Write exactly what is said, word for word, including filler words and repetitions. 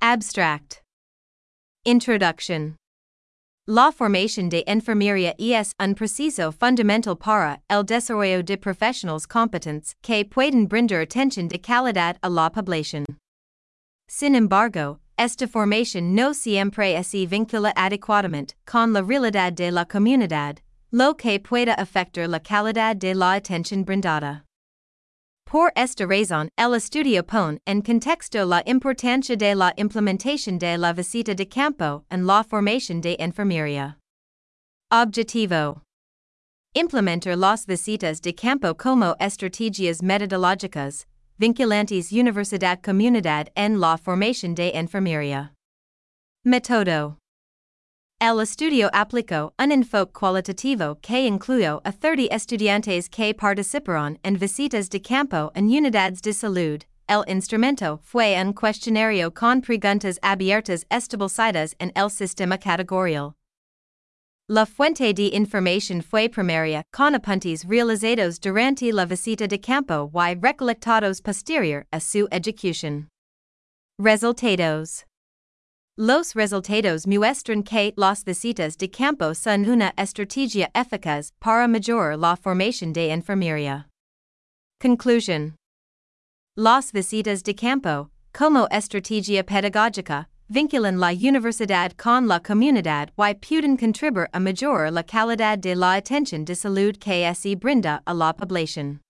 Abstract. Introduction. La formación de enfermería es un proceso fundamental para el desarrollo de profesionales competentes que pueden brindar atención de calidad a la población. Sin embargo, esta formación no siempre se vincula adecuadamente con la realidad de la comunidad, lo que puede afectar la calidad de la atención brindada. Por esta razón, el estudio pone en contexto la importancia de la implementación de la visita de campo en la formación de enfermería. Objetivo: implementar las visitas de campo como estrategias metodológicas, vinculantes universidad-comunidad en la formación de enfermería. Método: el estudio aplicó un enfoque cualitativo que incluyó a treinta estudiantes que participaron en visitas de campo en unidades de salud. El instrumento fue un cuestionario con preguntas abiertas establecidas en el sistema categorial. La fuente de información fue primaria, con apuntes realizados durante la visita de campo y recolectados posterior a su ejecución. Resultados: los resultados muestran que las visitas de campo son una estrategia eficaz para mejorar la formación de enfermería. Conclusión: las visitas de campo, como estrategia pedagógica, vinculan la universidad con la comunidad y pueden contribuir a mejorar la calidad de la atención de salud que se brinda a la población.